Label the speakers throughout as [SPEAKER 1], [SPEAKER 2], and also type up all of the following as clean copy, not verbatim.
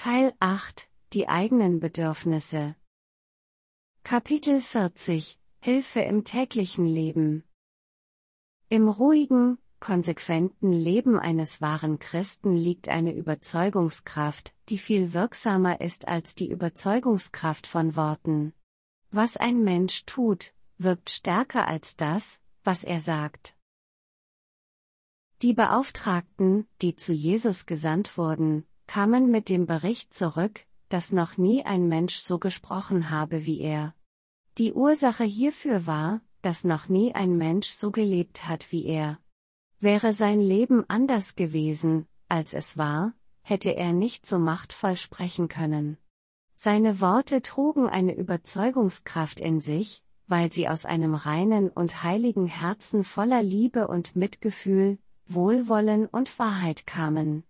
[SPEAKER 1] Teil 8: Die eigenen Bedürfnisse. Kapitel 40: Hilfe im täglichen Leben. Im ruhigen, konsequenten Leben eines wahren Christen liegt eine Überzeugungskraft, die viel wirksamer ist als die Überzeugungskraft von Worten. Was ein Mensch tut, wirkt stärker als das, was er sagt. Die Beauftragten, die zu Jesus gesandt wurden, kamen mit dem Bericht zurück, dass noch nie ein Mensch so gesprochen habe wie er. Die Ursache hierfür war, dass noch nie ein Mensch so gelebt hat wie er. Wäre sein Leben anders gewesen, als es war, hätte er nicht so machtvoll sprechen können. Seine Worte trugen eine Überzeugungskraft in sich, weil sie aus einem reinen und heiligen Herzen voller Liebe und Mitgefühl, Wohlwollen und Wahrheit kamen.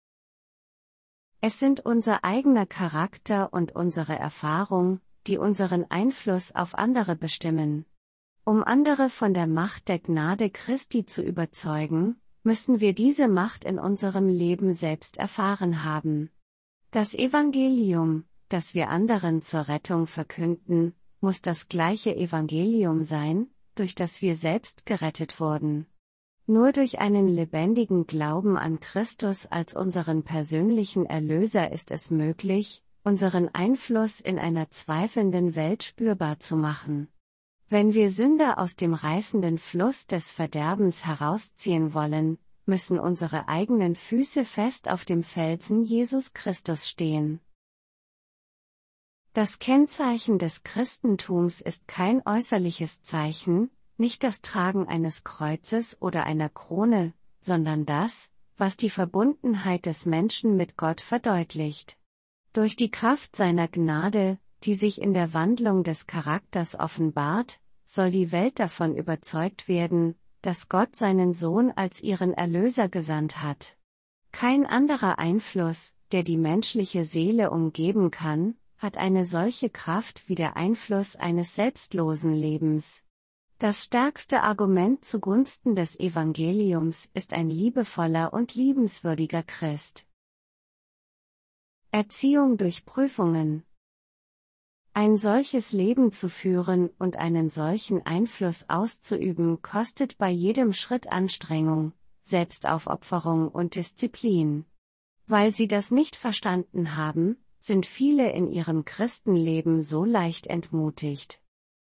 [SPEAKER 1] Es sind unser eigener Charakter und unsere Erfahrung, die unseren Einfluss auf andere bestimmen. Um andere von der Macht der Gnade Christi zu überzeugen, müssen wir diese Macht in unserem Leben selbst erfahren haben. Das Evangelium, das wir anderen zur Rettung verkünden, muss das gleiche Evangelium sein, durch das wir selbst gerettet wurden. Nur durch einen lebendigen Glauben an Christus als unseren persönlichen Erlöser ist es möglich, unseren Einfluss in einer zweifelnden Welt spürbar zu machen. Wenn wir Sünder aus dem reißenden Fluss des Verderbens herausziehen wollen, müssen unsere eigenen Füße fest auf dem Felsen Jesus Christus stehen. Das Kennzeichen des Christentums ist kein äußerliches Zeichen, nicht das Tragen eines Kreuzes oder einer Krone, sondern das, was die Verbundenheit des Menschen mit Gott verdeutlicht. Durch die Kraft seiner Gnade, die sich in der Wandlung des Charakters offenbart, soll die Welt davon überzeugt werden, dass Gott seinen Sohn als ihren Erlöser gesandt hat. Kein anderer Einfluss, der die menschliche Seele umgeben kann, hat eine solche Kraft wie der Einfluss eines selbstlosen Lebens. Das stärkste Argument zugunsten des Evangeliums ist ein liebevoller und liebenswürdiger Christ. Erziehung durch Prüfungen. Ein solches Leben zu führen und einen solchen Einfluss auszuüben kostet bei jedem Schritt Anstrengung, Selbstaufopferung und Disziplin. Weil sie das nicht verstanden haben, sind viele in ihrem Christenleben so leicht entmutigt.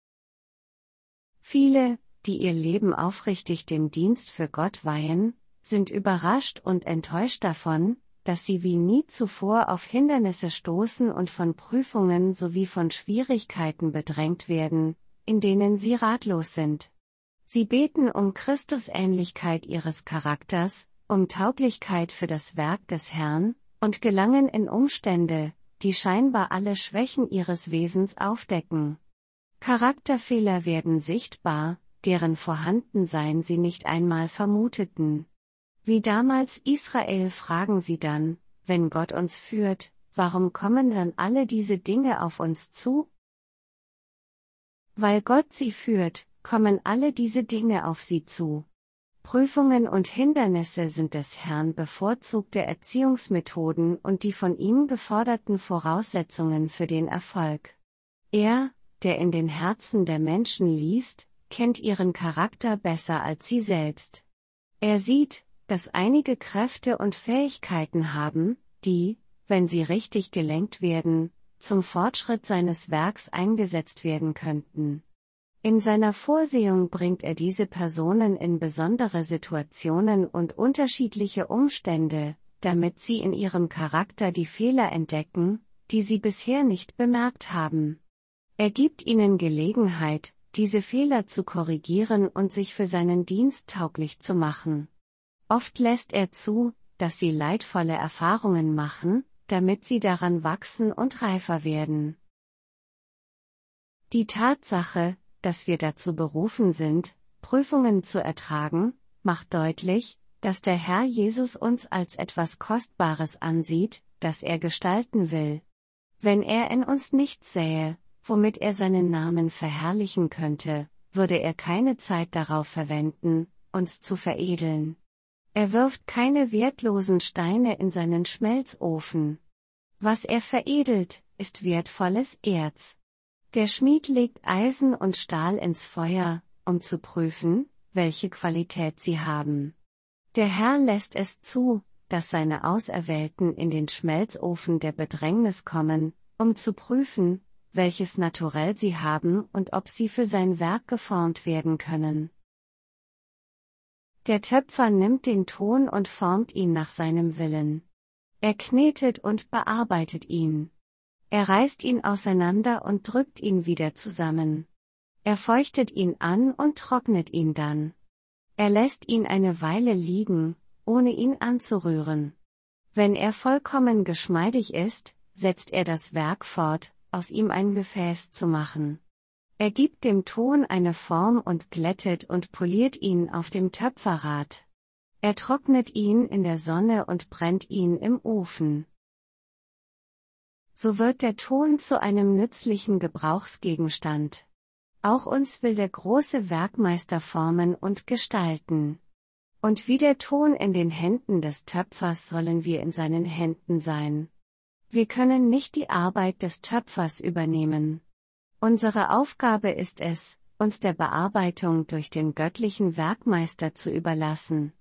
[SPEAKER 1] Viele, die ihr Leben aufrichtig dem Dienst für Gott weihen, sind überrascht und enttäuscht davon, dass sie wie nie zuvor auf Hindernisse stoßen und von Prüfungen sowie von Schwierigkeiten bedrängt werden, in denen sie ratlos sind. Sie beten um Christusähnlichkeit ihres Charakters, um Tauglichkeit für das Werk des Herrn, und gelangen in Umstände, die scheinbar alle Schwächen ihres Wesens aufdecken. Charakterfehler werden sichtbar, deren Vorhandensein sie nicht einmal vermuteten. Wie damals Israel fragen sie dann, wenn Gott uns führt, warum kommen dann alle diese Dinge auf uns zu? Weil Gott sie führt, kommen alle diese Dinge auf sie zu. Prüfungen und Hindernisse sind des Herrn bevorzugte Erziehungsmethoden und die von ihm geforderten Voraussetzungen für den Erfolg. Er, der in den Herzen der Menschen liest, kennt ihren Charakter besser als sie selbst. Er sieht, dass einige Kräfte und Fähigkeiten haben, die, wenn sie richtig gelenkt werden, zum Fortschritt seines Werks eingesetzt werden könnten. In seiner Vorsehung bringt er diese Personen in besondere Situationen und unterschiedliche Umstände, damit sie in ihrem Charakter die Fehler entdecken, die sie bisher nicht bemerkt haben. Er gibt ihnen Gelegenheit, diese Fehler zu korrigieren und sich für seinen Dienst tauglich zu machen. Oft lässt er zu, dass sie leidvolle Erfahrungen machen, damit sie daran wachsen und reifer werden. Die Tatsache, dass wir dazu berufen sind, Prüfungen zu ertragen, macht deutlich, dass der Herr Jesus uns als etwas Kostbares ansieht, das er gestalten will. Wenn er in uns nichts sähe, womit er seinen Namen verherrlichen könnte, würde er keine Zeit darauf verwenden, uns zu veredeln. Er wirft keine wertlosen Steine in seinen Schmelzofen. Was er veredelt, ist wertvolles Erz. Der Schmied legt Eisen und Stahl ins Feuer, um zu prüfen, welche Qualität sie haben. Der Herr lässt es zu, dass seine Auserwählten in den Schmelzofen der Bedrängnis kommen, um zu prüfen, welches Naturell sie haben und ob sie für sein Werk geformt werden können. Der Töpfer nimmt den Ton und formt ihn nach seinem Willen. Er knetet und bearbeitet ihn. Er reißt ihn auseinander und drückt ihn wieder zusammen. Er feuchtet ihn an und trocknet ihn dann. Er lässt ihn eine Weile liegen, ohne ihn anzurühren. Wenn er vollkommen geschmeidig ist, setzt er das Werk fort, aus ihm ein Gefäß zu machen. Er gibt dem Ton eine Form und glättet und poliert ihn auf dem Töpferrad. Er trocknet ihn in der Sonne und brennt ihn im Ofen. So wird der Ton zu einem nützlichen Gebrauchsgegenstand. Auch uns will der große Werkmeister formen und gestalten. Und wie der Ton in den Händen des Töpfers sollen wir in seinen Händen sein. Wir können nicht die Arbeit des Töpfers übernehmen. Unsere Aufgabe ist es, uns der Bearbeitung durch den göttlichen Werkmeister zu überlassen.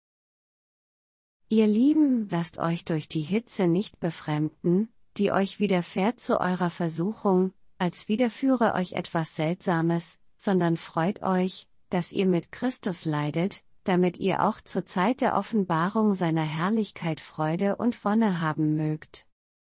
[SPEAKER 1] Ihr Lieben, lasst euch durch die Hitze nicht befremden, die euch widerfährt zu eurer Versuchung, als widerführe euch etwas Seltsames, sondern freut euch, dass ihr mit Christus leidet, damit ihr auch zur Zeit der Offenbarung seiner Herrlichkeit Freude und Wonne haben mögt.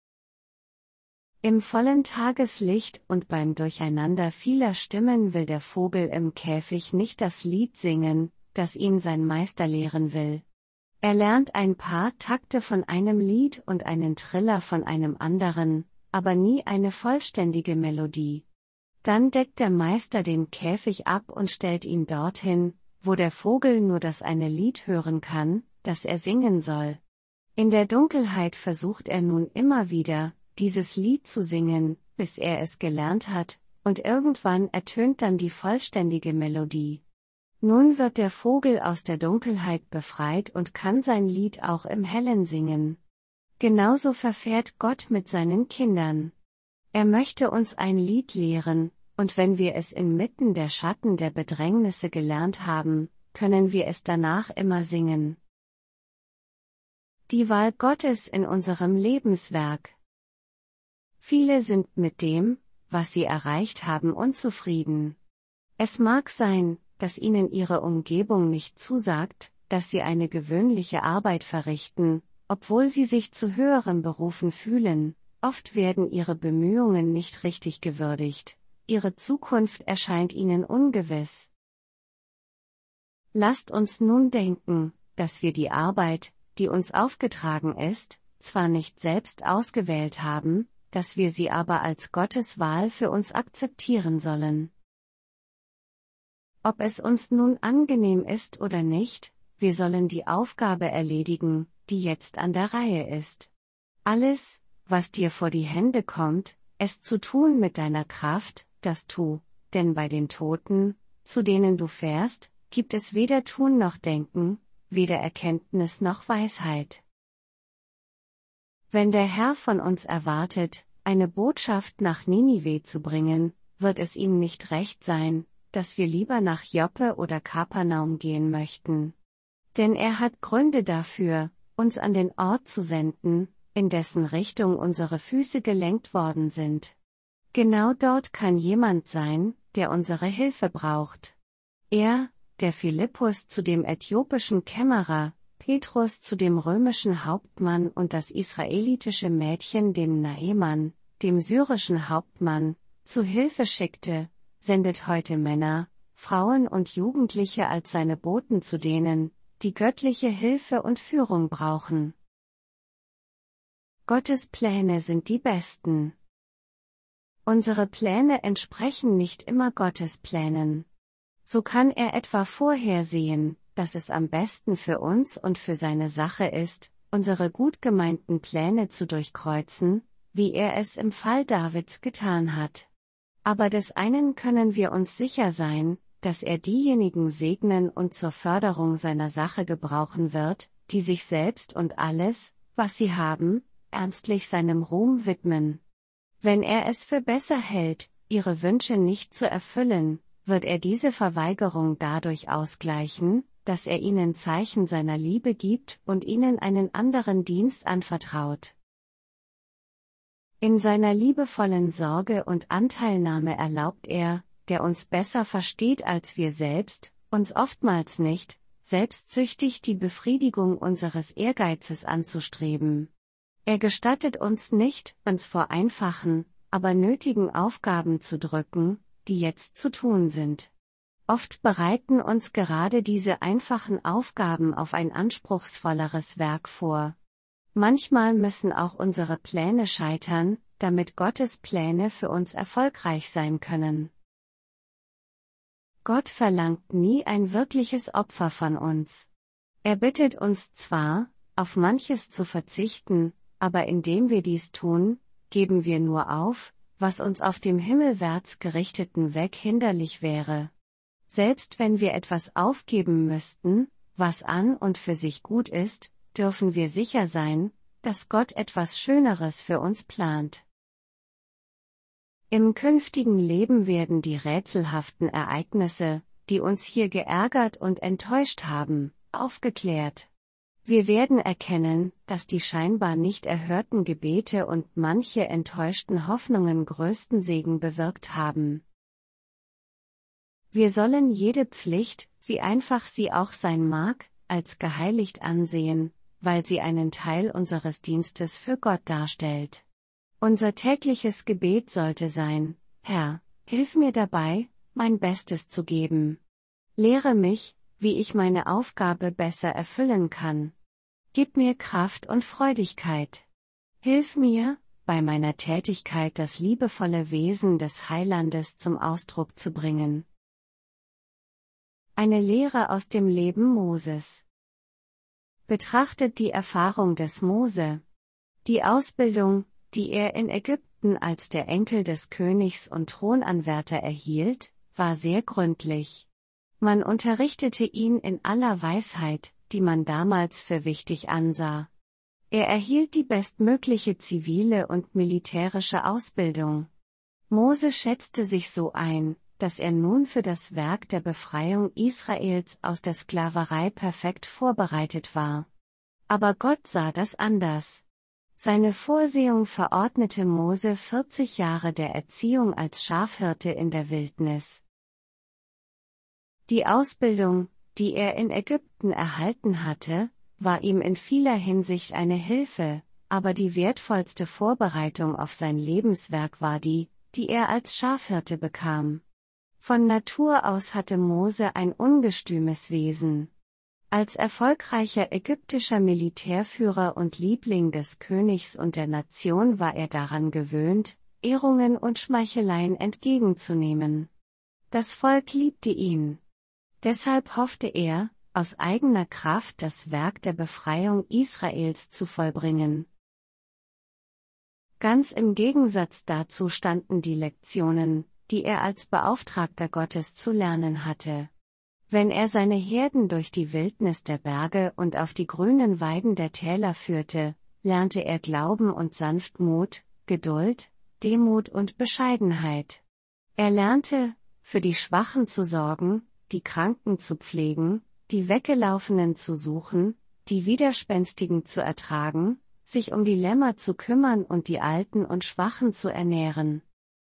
[SPEAKER 1] Im vollen Tageslicht und beim Durcheinander vieler Stimmen will der Vogel im Käfig nicht das Lied singen, das ihn sein Meister lehren will. Er lernt ein paar Takte von einem Lied und einen Triller von einem anderen, aber nie eine vollständige Melodie. Dann deckt der Meister den Käfig ab und stellt ihn dorthin, wo der Vogel nur das eine Lied hören kann, das er singen soll. In der Dunkelheit versucht er nun immer wieder, dieses Lied zu singen, bis er es gelernt hat, und irgendwann ertönt dann die vollständige Melodie. Nun wird der Vogel aus der Dunkelheit befreit und kann sein Lied auch im Hellen singen. Genauso verfährt Gott mit seinen Kindern. Er möchte uns ein Lied lehren, und wenn wir es inmitten der Schatten der Bedrängnisse gelernt haben, können wir es danach immer singen. Die Wahl Gottes in unserem Lebenswerk. Viele sind mit dem, was sie erreicht haben, unzufrieden. Es mag sein, dass ihnen ihre Umgebung nicht zusagt, dass sie eine gewöhnliche Arbeit verrichten, obwohl sie sich zu höheren Berufen fühlen. Oft werden ihre Bemühungen nicht richtig gewürdigt, ihre Zukunft erscheint ihnen ungewiss. Lasst uns nun denken, dass wir die Arbeit, die uns aufgetragen ist, zwar nicht selbst ausgewählt haben, dass wir sie aber als Gottes Wahl für uns akzeptieren sollen. Ob es uns nun angenehm ist oder nicht, wir sollen die Aufgabe erledigen, die jetzt an der Reihe ist. Alles, was dir vor die Hände kommt, es zu tun mit deiner Kraft, das tu, denn bei den Toten, zu denen du fährst, gibt es weder Tun noch Denken, weder Erkenntnis noch Weisheit. Wenn der Herr von uns erwartet, eine Botschaft nach Ninive zu bringen, wird es ihm nicht recht sein, dass wir lieber nach Joppe oder Kapernaum gehen möchten. Denn er hat Gründe dafür, uns an den Ort zu senden, in dessen Richtung unsere Füße gelenkt worden sind. Genau dort kann jemand sein, der unsere Hilfe braucht. Er, der Philippus zu dem äthiopischen Kämmerer, Petrus zu dem römischen Hauptmann und das israelitische Mädchen dem Naeman, dem syrischen Hauptmann, zu Hilfe schickte, sendet heute Männer, Frauen und Jugendliche als seine Boten zu denen, die göttliche Hilfe und Führung brauchen. Gottes Pläne sind die besten. Unsere Pläne entsprechen nicht immer Gottes Plänen. So kann er etwa vorhersehen, dass es am besten für uns und für seine Sache ist, unsere gut gemeinten Pläne zu durchkreuzen, wie er es im Fall Davids getan hat. Aber des einen können wir uns sicher sein, dass er diejenigen segnen und zur Förderung seiner Sache gebrauchen wird, die sich selbst und alles, was sie haben, ernstlich seinem Ruhm widmen. Wenn er es für besser hält, ihre Wünsche nicht zu erfüllen, wird er diese Verweigerung dadurch ausgleichen, dass er ihnen Zeichen seiner Liebe gibt und ihnen einen anderen Dienst anvertraut. In seiner liebevollen Sorge und Anteilnahme erlaubt er, der uns besser versteht als wir selbst, uns oftmals nicht, selbstsüchtig die Befriedigung unseres Ehrgeizes anzustreben. Er gestattet uns nicht, uns vor einfachen, aber nötigen Aufgaben zu drücken, die jetzt zu tun sind. Oft bereiten uns gerade diese einfachen Aufgaben auf ein anspruchsvolleres Werk vor. Manchmal müssen auch unsere Pläne scheitern, damit Gottes Pläne für uns erfolgreich sein können. Gott verlangt nie ein wirkliches Opfer von uns. Er bittet uns zwar, auf manches zu verzichten, aber indem wir dies tun, geben wir nur auf, was uns auf dem himmelwärts gerichteten Weg hinderlich wäre. Selbst wenn wir etwas aufgeben müssten, was an und für sich gut ist, dürfen wir sicher sein, dass Gott etwas Schöneres für uns plant. Im künftigen Leben werden die rätselhaften Ereignisse, die uns hier geärgert und enttäuscht haben, aufgeklärt. Wir werden erkennen, dass die scheinbar nicht erhörten Gebete und manche enttäuschten Hoffnungen größten Segen bewirkt haben. Wir sollen jede Pflicht, wie einfach sie auch sein mag, als geheiligt ansehen, weil sie einen Teil unseres Dienstes für Gott darstellt. Unser tägliches Gebet sollte sein: Herr, hilf mir dabei, mein Bestes zu geben. Lehre mich, wie ich meine Aufgabe besser erfüllen kann. Gib mir Kraft und Freudigkeit. Hilf mir, bei meiner Tätigkeit das liebevolle Wesen des Heilandes zum Ausdruck zu bringen. Eine Lehre aus dem Leben Moses. Betrachtet die Erfahrung des Mose. Die Ausbildung, die er in Ägypten als der Enkel des Königs und Thronanwärter erhielt, war sehr gründlich. Man unterrichtete ihn in aller Weisheit, die man damals für wichtig ansah. Er erhielt die bestmögliche zivile und militärische Ausbildung. Mose schätzte sich so ein, dass er nun für das Werk der Befreiung Israels aus der Sklaverei perfekt vorbereitet war. Aber Gott sah das anders. Seine Vorsehung verordnete Mose 40 Jahre der Erziehung als Schafhirte in der Wildnis. Die Ausbildung, die er in Ägypten erhalten hatte, war ihm in vieler Hinsicht eine Hilfe, aber die wertvollste Vorbereitung auf sein Lebenswerk war die er als Schafhirte bekam. Von Natur aus hatte Mose ein ungestümes Wesen. Als erfolgreicher ägyptischer Militärführer und Liebling des Königs und der Nation war er daran gewöhnt, Ehrungen und Schmeicheleien entgegenzunehmen. Das Volk liebte ihn. Deshalb hoffte er, aus eigener Kraft das Werk der Befreiung Israels zu vollbringen. Ganz im Gegensatz dazu standen die Lektionen, die er als Beauftragter Gottes zu lernen hatte. Wenn er seine Herden durch die Wildnis der Berge und auf die grünen Weiden der Täler führte, lernte er Glauben und Sanftmut, Geduld, Demut und Bescheidenheit. Er lernte, für die Schwachen zu sorgen, die Kranken zu pflegen, die Weggelaufenen zu suchen, die Widerspenstigen zu ertragen, sich um die Lämmer zu kümmern und die Alten und Schwachen zu ernähren.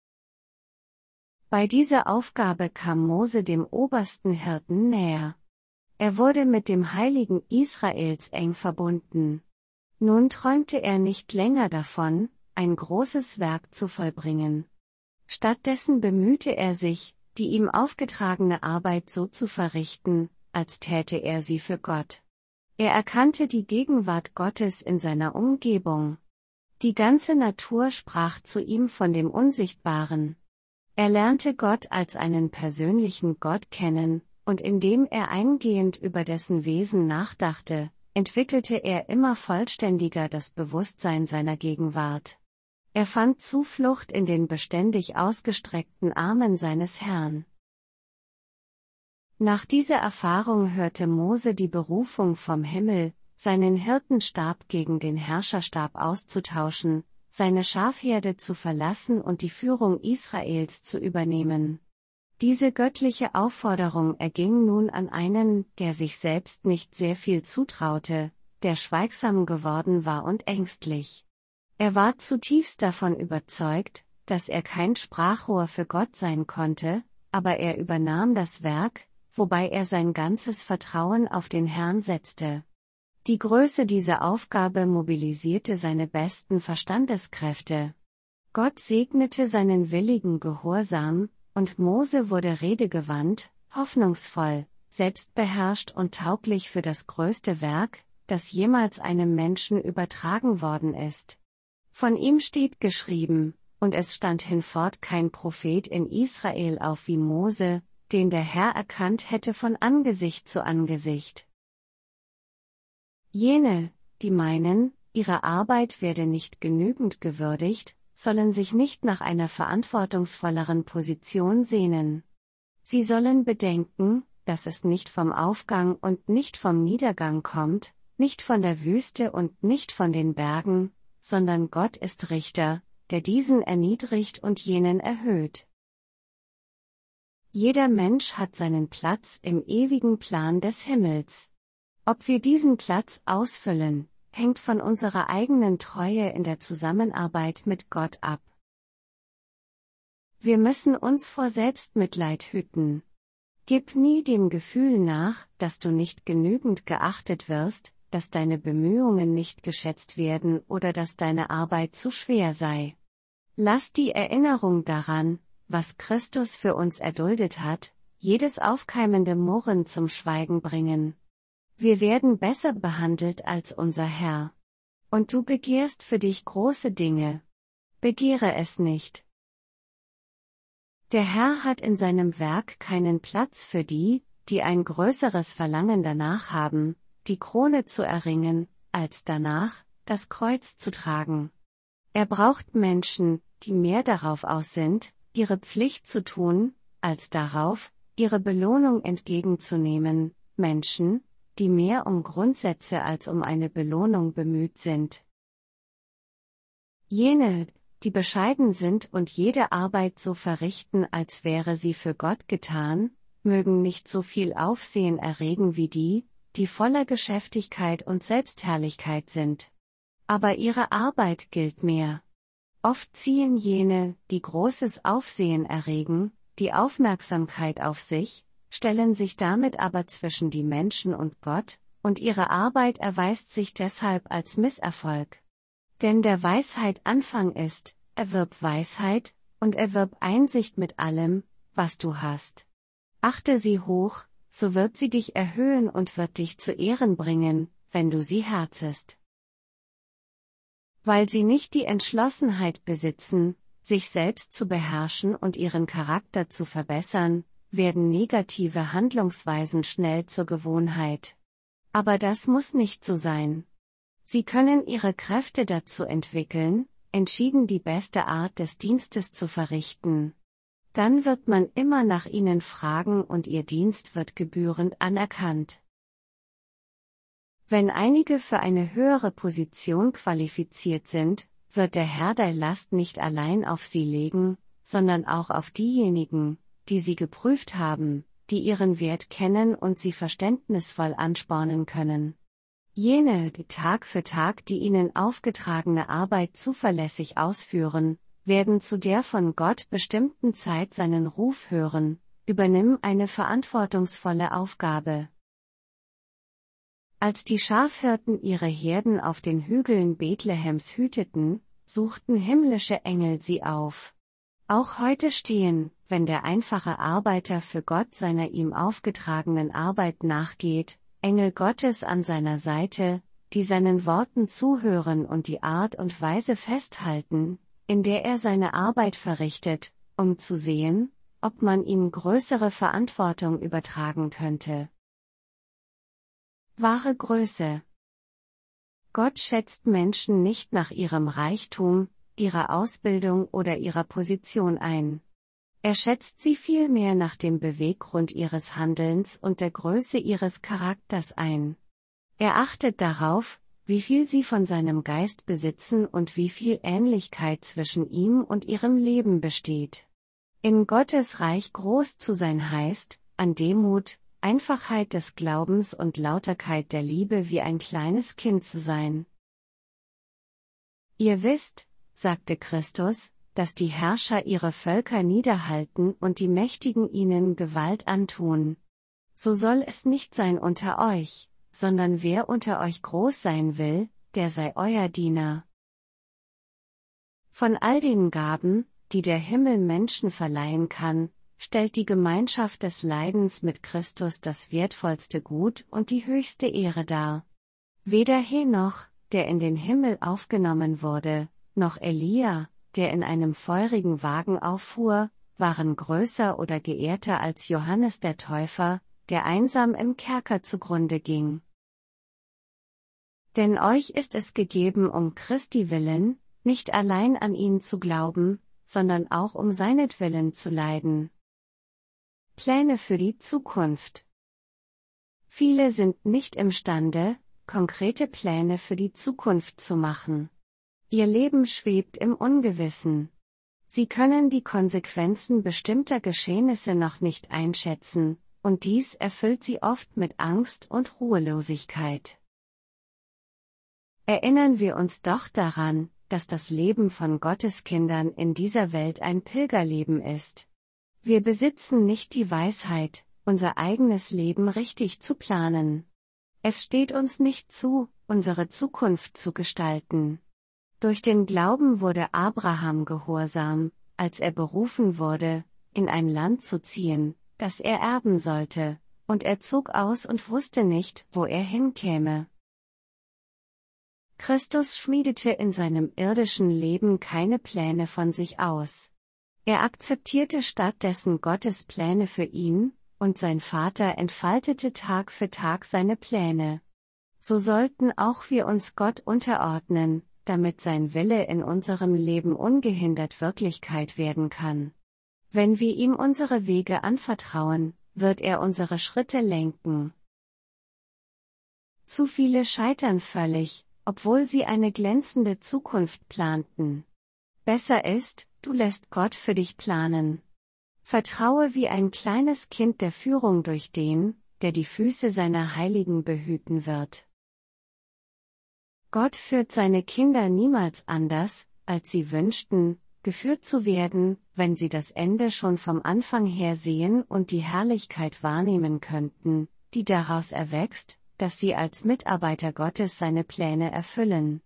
[SPEAKER 1] Bei dieser Aufgabe kam Mose dem obersten Hirten näher. Er wurde mit dem Heiligen Israels eng verbunden. Nun träumte er nicht länger davon, ein großes Werk zu vollbringen. Stattdessen bemühte er sich, die ihm aufgetragene Arbeit so zu verrichten, als täte er sie für Gott. Er erkannte die Gegenwart Gottes in seiner Umgebung. Die ganze Natur sprach zu ihm von dem Unsichtbaren. Er lernte Gott als einen persönlichen Gott kennen, und indem er eingehend über dessen Wesen nachdachte, entwickelte er immer vollständiger das Bewusstsein seiner Gegenwart. Er fand Zuflucht in den beständig ausgestreckten Armen seines Herrn. Nach dieser Erfahrung hörte Mose die Berufung vom Himmel, seinen Hirtenstab gegen den Herrscherstab auszutauschen, seine Schafherde zu verlassen und die Führung Israels zu übernehmen. Diese göttliche Aufforderung erging nun an einen, der sich selbst nicht sehr viel zutraute, der schweigsam geworden war und ängstlich. Er war zutiefst davon überzeugt, dass er kein Sprachrohr für Gott sein konnte, aber er übernahm das Werk, wobei er sein ganzes Vertrauen auf den Herrn setzte. Die Größe dieser Aufgabe mobilisierte seine besten Verstandeskräfte. Gott segnete seinen willigen Gehorsam, und Mose wurde redegewandt, hoffnungsvoll, selbstbeherrscht und tauglich für das größte Werk, das jemals einem Menschen übertragen worden ist. Von ihm steht geschrieben: Und es stand hinfort kein Prophet in Israel auf wie Mose, den der Herr erkannt hätte von Angesicht zu Angesicht. Jene, die meinen, ihre Arbeit werde nicht genügend gewürdigt, sollen sich nicht nach einer verantwortungsvolleren Position sehnen. Sie sollen bedenken, dass es nicht vom Aufgang und nicht vom Niedergang kommt, nicht von der Wüste und nicht von den Bergen, sondern Gott ist Richter, der diesen erniedrigt und jenen erhöht. Jeder Mensch hat seinen Platz im ewigen Plan des Himmels. Ob wir diesen Platz ausfüllen, hängt von unserer eigenen Treue in der Zusammenarbeit mit Gott ab. Wir müssen uns vor Selbstmitleid hüten. Gib nie dem Gefühl nach, dass du nicht genügend geachtet wirst, dass deine Bemühungen nicht geschätzt werden oder dass deine Arbeit zu schwer sei. Lass die Erinnerung daran, was Christus für uns erduldet hat, jedes aufkeimende Murren zum Schweigen bringen. Wir werden besser behandelt als unser Herr. Und du begehrst für dich große Dinge. Begehre es nicht. Der Herr hat in seinem Werk keinen Platz für die, die ein größeres Verlangen danach haben, die Krone zu erringen, als danach, das Kreuz zu tragen. Er braucht Menschen, die mehr darauf aus sind, ihre Pflicht zu tun, als darauf, ihre Belohnung entgegenzunehmen, Menschen, die mehr um Grundsätze als um eine Belohnung bemüht sind. Jene, die bescheiden sind und jede Arbeit so verrichten, als wäre sie für Gott getan, mögen nicht so viel Aufsehen erregen wie die, die voller Geschäftigkeit und Selbstherrlichkeit sind. Aber ihre Arbeit gilt mehr. Oft ziehen jene, die großes Aufsehen erregen, die Aufmerksamkeit auf sich, stellen sich damit aber zwischen die Menschen und Gott, und ihre Arbeit erweist sich deshalb als Misserfolg. Denn der Weisheit Anfang ist, erwirb Weisheit, und erwirb Einsicht mit allem, was du hast. Achte sie hoch, so wird sie dich erhöhen und wird dich zu Ehren bringen, wenn du sie herzest. Weil sie nicht die Entschlossenheit besitzen, sich selbst zu beherrschen und ihren Charakter zu verbessern, werden negative Handlungsweisen schnell zur Gewohnheit. Aber das muss nicht so sein. Sie können ihre Kräfte dazu entwickeln, entschieden die beste Art des Dienstes zu verrichten. Dann wird man immer nach ihnen fragen und ihr Dienst wird gebührend anerkannt. Wenn einige für eine höhere Position qualifiziert sind, wird der Herr die Last nicht allein auf sie legen, sondern auch auf diejenigen, die sie geprüft haben, die ihren Wert kennen und sie verständnisvoll anspornen können. Jene, die Tag für Tag die ihnen aufgetragene Arbeit zuverlässig ausführen, werden zu der von Gott bestimmten Zeit seinen Ruf hören: Übernimm eine verantwortungsvolle Aufgabe. Als die Schafhirten ihre Herden auf den Hügeln Bethlehems hüteten, suchten himmlische Engel sie auf. Auch heute stehen, wenn der einfache Arbeiter für Gott seiner ihm aufgetragenen Arbeit nachgeht, Engel Gottes an seiner Seite, die seinen Worten zuhören und die Art und Weise festhalten, in der er seine Arbeit verrichtet, um zu sehen, ob man ihm größere Verantwortung übertragen könnte. Wahre Größe. Gott schätzt Menschen nicht nach ihrem Reichtum, ihrer Ausbildung oder ihrer Position ein. Er schätzt sie vielmehr nach dem Beweggrund ihres Handelns und der Größe ihres Charakters ein. Er achtet darauf, wie viel sie von seinem Geist besitzen und wie viel Ähnlichkeit zwischen ihm und ihrem Leben besteht. In Gottes Reich groß zu sein heißt, an Demut, Einfachheit des Glaubens und Lauterkeit der Liebe wie ein kleines Kind zu sein. Ihr wisst, sagte Christus, dass die Herrscher ihre Völker niederhalten und die Mächtigen ihnen Gewalt antun. So soll es nicht sein unter euch, sondern wer unter euch groß sein will, der sei euer Diener. Von all den Gaben, die der Himmel Menschen verleihen kann, stellt die Gemeinschaft des Leidens mit Christus das wertvollste Gut und die höchste Ehre dar. Weder Henoch, der in den Himmel aufgenommen wurde, noch Elia, der in einem feurigen Wagen auffuhr, waren größer oder geehrter als Johannes der Täufer, der einsam im Kerker zugrunde ging. Denn euch ist es gegeben um Christi willen, nicht allein an ihn zu glauben, sondern auch um seinetwillen zu leiden. Pläne für die Zukunft. Viele sind nicht imstande, konkrete Pläne für die Zukunft zu machen. Ihr Leben schwebt im Ungewissen. Sie können die Konsequenzen bestimmter Geschehnisse noch nicht einschätzen, und dies erfüllt sie oft mit Angst und Ruhelosigkeit. Erinnern wir uns doch daran, dass das Leben von Gotteskindern in dieser Welt ein Pilgerleben ist. Wir besitzen nicht die Weisheit, unser eigenes Leben richtig zu planen. Es steht uns nicht zu, unsere Zukunft zu gestalten. Durch den Glauben wurde Abraham gehorsam, als er berufen wurde, in ein Land zu ziehen, das er erben sollte, und er zog aus und wusste nicht, wo er hinkäme. Christus schmiedete in seinem irdischen Leben keine Pläne von sich aus. Er akzeptierte stattdessen Gottes Pläne für ihn, und sein Vater entfaltete Tag für Tag seine Pläne. So sollten auch wir uns Gott unterordnen, damit sein Wille in unserem Leben ungehindert Wirklichkeit werden kann. Wenn wir ihm unsere Wege anvertrauen, wird er unsere Schritte lenken. Zu viele scheitern völlig, obwohl sie eine glänzende Zukunft planten. Besser ist, du lässt Gott für dich planen. Vertraue wie ein kleines Kind der Führung durch den, der die Füße seiner Heiligen behüten wird. Gott führt seine Kinder niemals anders, als sie wünschten, geführt zu werden, wenn sie das Ende schon vom Anfang her sehen und die Herrlichkeit wahrnehmen könnten, die daraus erwächst, dass sie als Mitarbeiter Gottes seine Pläne erfüllen.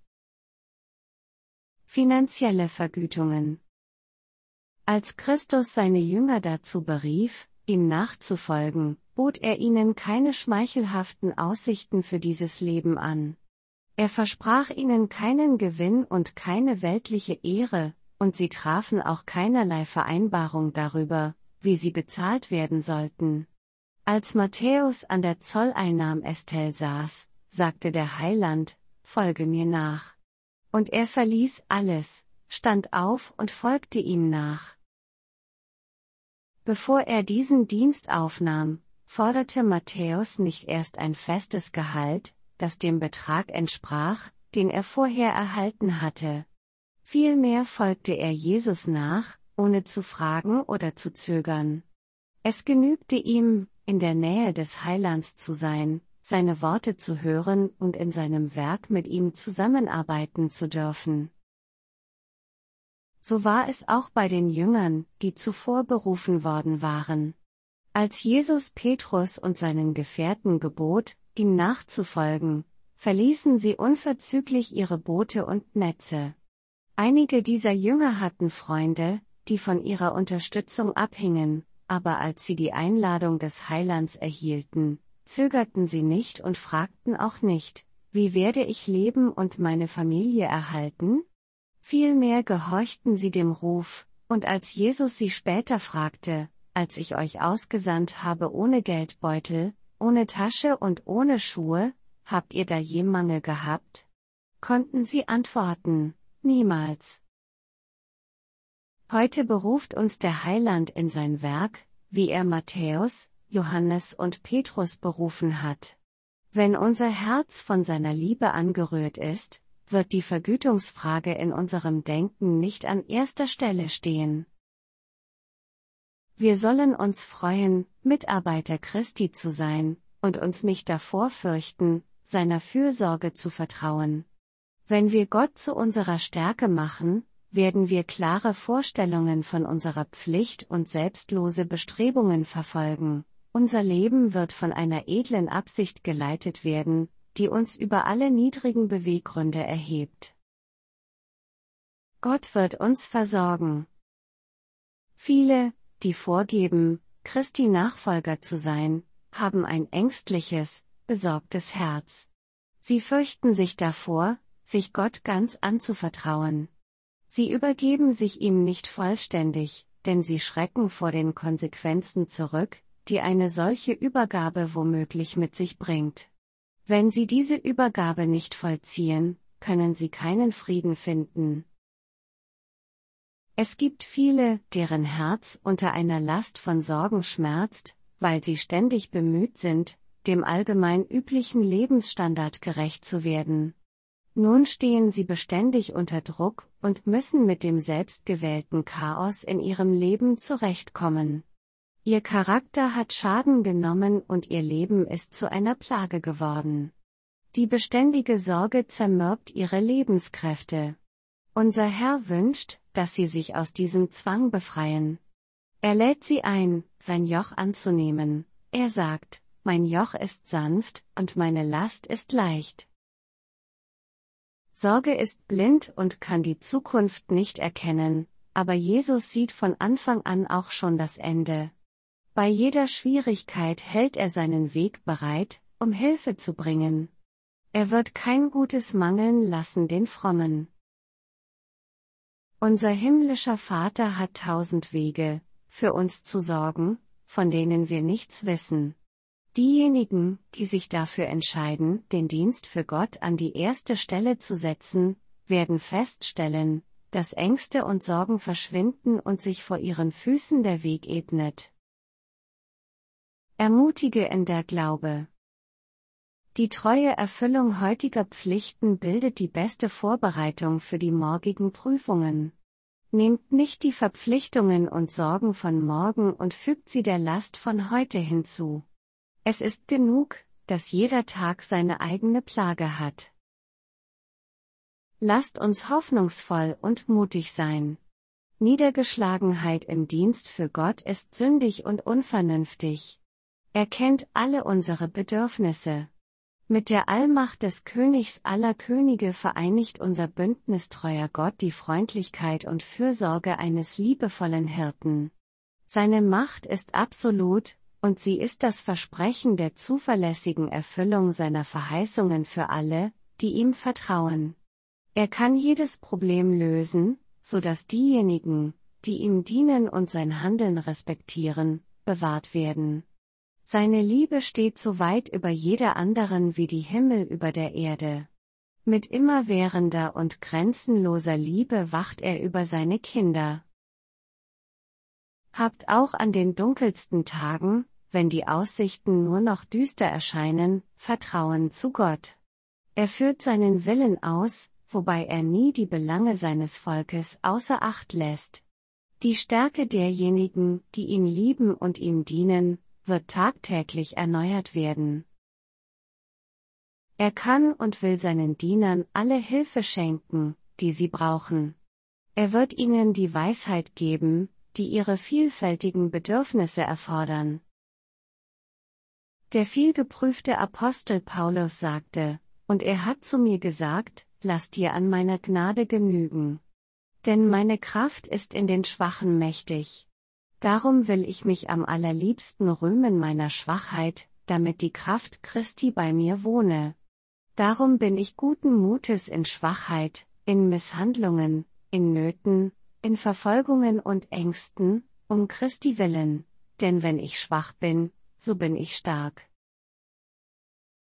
[SPEAKER 1] Finanzielle Vergütungen. Als Christus seine Jünger dazu berief, ihm nachzufolgen, bot er ihnen keine schmeichelhaften Aussichten für dieses Leben an. Er versprach ihnen keinen Gewinn und keine weltliche Ehre, und sie trafen auch keinerlei Vereinbarung darüber, wie sie bezahlt werden sollten. Als Matthäus an der Zolleinnahmestelle saß, sagte der Heiland, folge mir nach. Und er verließ alles, stand auf und folgte ihm nach. Bevor er diesen Dienst aufnahm, forderte Matthäus nicht erst ein festes Gehalt, das dem Betrag entsprach, den er vorher erhalten hatte. Vielmehr folgte er Jesus nach, ohne zu fragen oder zu zögern. Es genügte ihm, in der Nähe des Heilands zu sein, seine Worte zu hören und in seinem Werk mit ihm zusammenarbeiten zu dürfen. So war es auch bei den Jüngern, die zuvor berufen worden waren. Als Jesus Petrus und seinen Gefährten gebot, ihm nachzufolgen, verließen sie unverzüglich ihre Boote und Netze. Einige dieser Jünger hatten Freunde, die von ihrer Unterstützung abhingen, aber als sie die Einladung des Heilands erhielten, zögerten sie nicht und fragten auch nicht, wie werde ich leben und meine Familie erhalten? Vielmehr gehorchten sie dem Ruf, und als Jesus sie später fragte, als ich euch ausgesandt habe ohne Geldbeutel, ohne Tasche und ohne Schuhe, habt ihr da je Mangel gehabt? Konnten sie antworten, niemals. Heute beruft uns der Heiland in sein Werk, wie er Matthäus, Johannes und Petrus berufen hat. Wenn unser Herz von seiner Liebe angerührt ist, wird die Vergütungsfrage in unserem Denken nicht an erster Stelle stehen. Wir sollen uns freuen, Mitarbeiter Christi zu sein, und uns nicht davor fürchten, seiner Fürsorge zu vertrauen. Wenn wir Gott zu unserer Stärke machen, werden wir klare Vorstellungen von unserer Pflicht und selbstlose Bestrebungen verfolgen. Unser Leben wird von einer edlen Absicht geleitet werden, die uns über alle niedrigen Beweggründe erhebt. Gott wird uns versorgen. Viele, die vorgeben, Christi Nachfolger zu sein, haben ein ängstliches, besorgtes Herz. Sie fürchten sich davor, sich Gott ganz anzuvertrauen. Sie übergeben sich ihm nicht vollständig, denn sie schrecken vor den Konsequenzen zurück, die eine solche Übergabe womöglich mit sich bringt. Wenn sie diese Übergabe nicht vollziehen, können sie keinen Frieden finden. Es gibt viele, deren Herz unter einer Last von Sorgen schmerzt, weil sie ständig bemüht sind, dem allgemein üblichen Lebensstandard gerecht zu werden. Nun stehen sie beständig unter Druck und müssen mit dem selbstgewählten Chaos in ihrem Leben zurechtkommen. Ihr Charakter hat Schaden genommen und ihr Leben ist zu einer Plage geworden. Die beständige Sorge zermürbt ihre Lebenskräfte. Unser Herr wünscht, dass sie sich aus diesem Zwang befreien. Er lädt sie ein, sein Joch anzunehmen. Er sagt, mein Joch ist sanft und meine Last ist leicht. Sorge ist blind und kann die Zukunft nicht erkennen, aber Jesus sieht von Anfang an auch schon das Ende. Bei jeder Schwierigkeit hält er seinen Weg bereit, um Hilfe zu bringen. Er wird kein Gutes mangeln lassen den Frommen. Unser himmlischer Vater hat 1000 Wege, für uns zu sorgen, von denen wir nichts wissen. Diejenigen, die sich dafür entscheiden, den Dienst für Gott an die erste Stelle zu setzen, werden feststellen, dass Ängste und Sorgen verschwinden und sich vor ihren Füßen der Weg ebnet. Ermutige in der Glaube. Die treue Erfüllung heutiger Pflichten bildet die beste Vorbereitung für die morgigen Prüfungen. Nehmt nicht die Verpflichtungen und Sorgen von morgen und fügt sie der Last von heute hinzu. Es ist genug, dass jeder Tag seine eigene Plage hat. Lasst uns hoffnungsvoll und mutig sein. Niedergeschlagenheit im Dienst für Gott ist sündig und unvernünftig. Er kennt alle unsere Bedürfnisse. Mit der Allmacht des Königs aller Könige vereinigt unser bündnistreuer Gott die Freundlichkeit und Fürsorge eines liebevollen Hirten. Seine Macht ist absolut, und sie ist das Versprechen der zuverlässigen Erfüllung seiner Verheißungen für alle, die ihm vertrauen. Er kann jedes Problem lösen, so dass diejenigen, die ihm dienen und sein Handeln respektieren, bewahrt werden. Seine Liebe steht so weit über jeder anderen wie die Himmel über der Erde. Mit immerwährender und grenzenloser Liebe wacht er über seine Kinder. Habt auch an den dunkelsten Tagen, wenn die Aussichten nur noch düster erscheinen, Vertrauen zu Gott. Er führt seinen Willen aus, wobei er nie die Belange seines Volkes außer Acht lässt. Die Stärke derjenigen, die ihn lieben und ihm dienen, wird tagtäglich erneuert werden. Er kann und will seinen Dienern alle Hilfe schenken, die sie brauchen. Er wird ihnen die Weisheit geben, die ihre vielfältigen Bedürfnisse erfordern. Der vielgeprüfte Apostel Paulus sagte, und er hat zu mir gesagt, lass dir an meiner Gnade genügen. Denn meine Kraft ist in den Schwachen mächtig. Darum will ich mich am allerliebsten rühmen meiner Schwachheit, damit die Kraft Christi bei mir wohne. Darum bin ich guten Mutes in Schwachheit, in Misshandlungen, in Nöten, in Verfolgungen und Ängsten, um Christi willen, denn wenn ich schwach bin, so bin ich stark.